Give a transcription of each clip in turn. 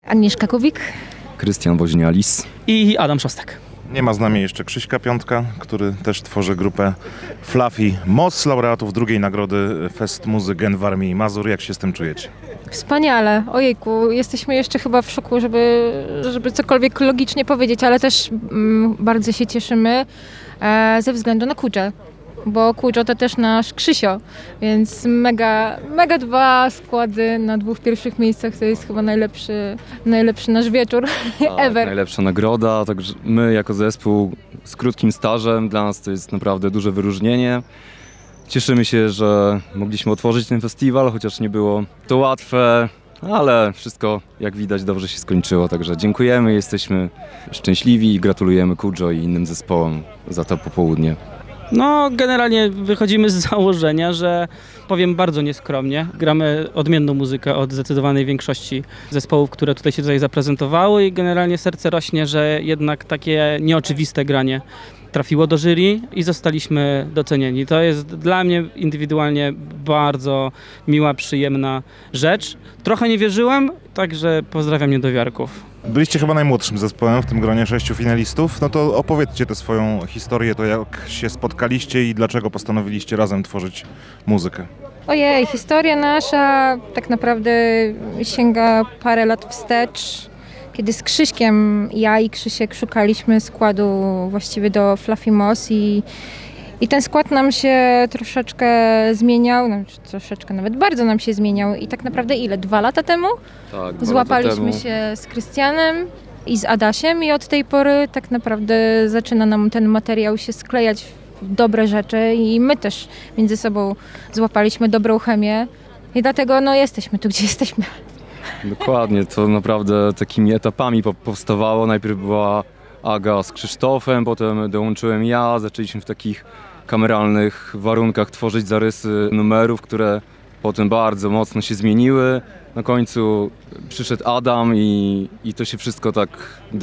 Agnieszka Kubik. Krystian Woźnialis. I Adam Szostak. Nie ma z nami jeszcze Krzyśka Piątka, który też tworzy grupę Fluffy Moss, laureatów drugiej nagrody Fest Muzy Gen w Armii Mazur. Jak się z tym czujecie? Wspaniale. Ojejku, jesteśmy jeszcze chyba w szoku, żeby cokolwiek logicznie powiedzieć, ale też bardzo się cieszymy ze względu na Kudżę. Bo Kudżo to też nasz Krzysio, więc mega dwa składy na 2 pierwszych miejscach to jest chyba najlepszy nasz wieczór ever. Najlepsza nagroda, także my jako zespół z krótkim stażem, dla nas to jest naprawdę duże wyróżnienie. Cieszymy się, że mogliśmy otworzyć ten festiwal, chociaż nie było to łatwe, ale wszystko jak widać dobrze się skończyło, także dziękujemy, jesteśmy szczęśliwi i gratulujemy Kudżo i innym zespołom za to popołudnie. No, generalnie wychodzimy z założenia, że powiem bardzo nieskromnie, gramy odmienną muzykę od zdecydowanej większości zespołów, które tutaj się zaprezentowały i generalnie serce rośnie, że jednak takie nieoczywiste granie trafiło do jury i zostaliśmy docenieni. To jest dla mnie indywidualnie bardzo miła, przyjemna rzecz. Trochę nie wierzyłem, także pozdrawiam niedowiarków. Byliście chyba najmłodszym zespołem w tym gronie 6 finalistów. No to opowiedzcie tę swoją historię, to jak się spotkaliście i dlaczego postanowiliście razem tworzyć muzykę. Ojej, historia nasza tak naprawdę sięga parę lat wstecz, kiedy z Krzyśkiem, ja i Krzysiek szukaliśmy składu właściwie do Fluffy Moss i ten skład nam się troszeczkę zmieniał, troszeczkę nawet bardzo nam się zmieniał i tak naprawdę 2 lata temu? Tak, 2 złapaliśmy lata temu się z Krystianem i z Adasiem i od tej pory tak naprawdę zaczyna nam ten materiał się sklejać w dobre rzeczy i my też między sobą złapaliśmy dobrą chemię i dlatego jesteśmy tu, gdzie jesteśmy. Dokładnie, to naprawdę takimi etapami powstawało. Najpierw była Aga z Krzysztofem, potem dołączyłem ja, zaczęliśmy w takich kameralnych warunkach tworzyć zarysy numerów, które potem bardzo mocno się zmieniły. Na końcu przyszedł Adam i to się wszystko tak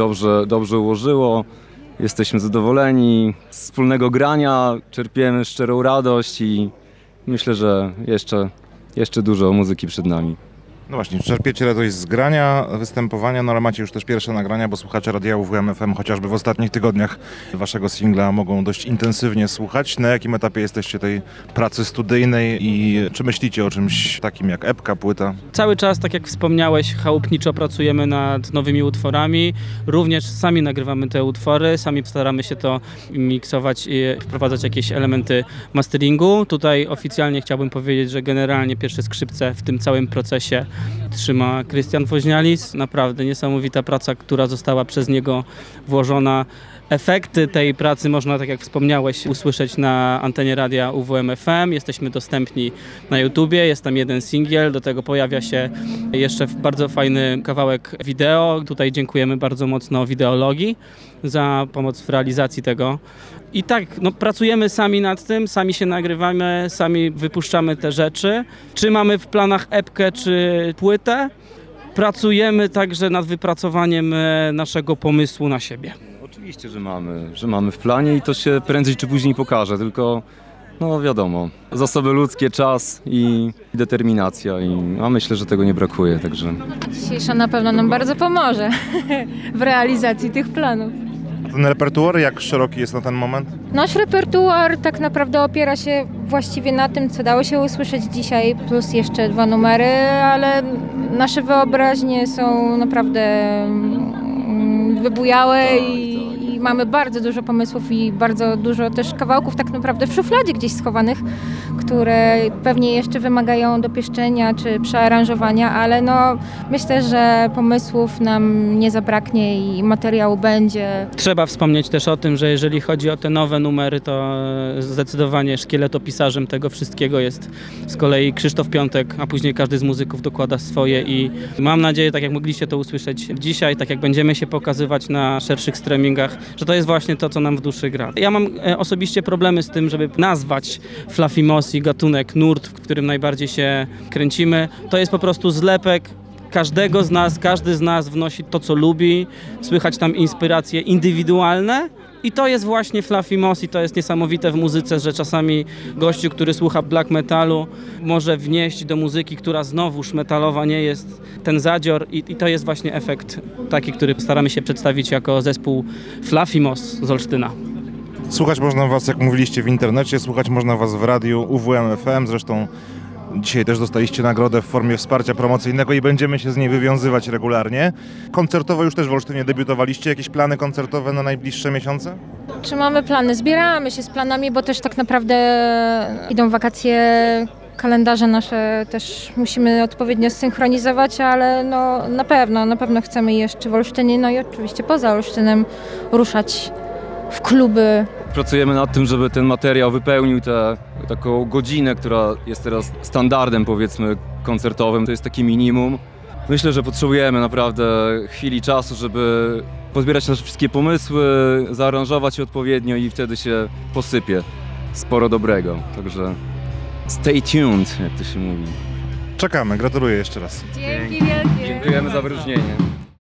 dobrze ułożyło. Jesteśmy zadowoleni z wspólnego grania, czerpiemy szczerą radość i myślę, że jeszcze dużo muzyki przed nami. No właśnie, czerpiecie radość z grania, występowania, ale macie już też pierwsze nagrania, bo słuchacze Radia UWM FM chociażby w ostatnich tygodniach waszego singla mogą dość intensywnie słuchać. Na jakim etapie jesteście tej pracy studyjnej i czy myślicie o czymś takim jak epka, płyta? Cały czas, tak jak wspomniałeś, chałupniczo pracujemy nad nowymi utworami. Również sami nagrywamy te utwory, sami staramy się to miksować i wprowadzać jakieś elementy masteringu. Tutaj oficjalnie chciałbym powiedzieć, że generalnie pierwsze skrzypce w tym całym procesie trzyma Krystian Woźnialis. Naprawdę niesamowita praca, która została przez niego włożona. Efekty tej pracy można, tak jak wspomniałeś, usłyszeć na antenie radia UWM FM. Jesteśmy dostępni na YouTubie, jest tam jeden singiel, do tego pojawia się jeszcze bardzo fajny kawałek wideo. Tutaj dziękujemy bardzo mocno Wideologii za pomoc w realizacji tego. I tak, pracujemy sami nad tym, sami się nagrywamy, sami wypuszczamy te rzeczy. Czy mamy w planach epkę, czy płytę? Pracujemy także nad wypracowaniem naszego pomysłu na siebie. Oczywiście, że mamy w planie i to się prędzej czy później pokaże, tylko wiadomo, zasoby ludzkie, czas i determinacja a myślę, że tego nie brakuje, także... Dzisiejsza na pewno nam bardzo pomoże w realizacji tych planów. A ten repertuar jak szeroki jest na ten moment? Nasz repertuar tak naprawdę opiera się właściwie na tym, co dało się usłyszeć dzisiaj, plus jeszcze 2 numery, ale nasze wyobraźnie są naprawdę wybujałe i mamy bardzo dużo pomysłów i bardzo dużo też kawałków tak naprawdę w szufladzie gdzieś schowanych, które pewnie jeszcze wymagają dopieszczenia czy przearanżowania, ale myślę, że pomysłów nam nie zabraknie i materiału będzie. Trzeba wspomnieć też o tym, że jeżeli chodzi o te nowe numery, to zdecydowanie szkieletopisarzem tego wszystkiego jest z kolei Krzysztof Piątek, a później każdy z muzyków dokłada swoje i mam nadzieję, tak jak mogliście to usłyszeć dzisiaj, tak jak będziemy się pokazywać na szerszych streamingach, że to jest właśnie to, co nam w duszy gra. Ja mam osobiście problemy z tym, żeby nazwać Fluffy Moss i gatunek nurt, w którym najbardziej się kręcimy. To jest po prostu zlepek każdego z nas, każdy z nas wnosi to, co lubi, słychać tam inspiracje indywidualne I to jest właśnie Fluffy Moss i to jest niesamowite w muzyce, że czasami gościu, który słucha black metalu, może wnieść do muzyki, która znowuż metalowa nie jest, ten zadzior i to jest właśnie efekt taki, który staramy się przedstawić jako zespół Fluffy Moss z Olsztyna. Słuchać można was, jak mówiliście, w internecie, słuchać można was w radiu UWM FM, zresztą dzisiaj też dostaliście nagrodę w formie wsparcia promocyjnego i będziemy się z niej wywiązywać regularnie. Koncertowo już też w Olsztynie debiutowaliście. Jakieś plany koncertowe na najbliższe miesiące? Czy mamy plany? Zbieramy się z planami, bo też tak naprawdę idą wakacje, kalendarze nasze też musimy odpowiednio zsynchronizować, ale no, na pewno chcemy jeszcze w Olsztynie, no i oczywiście poza Olsztynem ruszać w kluby. Pracujemy nad tym, żeby ten materiał wypełnił taką godzinę, która jest teraz standardem, powiedzmy, koncertowym. To jest takie minimum. Myślę, że potrzebujemy naprawdę chwili czasu, żeby pozbierać nasze wszystkie pomysły, zaaranżować je odpowiednio i wtedy się posypie sporo dobrego. Także stay tuned, jak to się mówi. Czekamy, gratuluję jeszcze raz. Dzięki wielkie. Dziękujemy za wyróżnienie.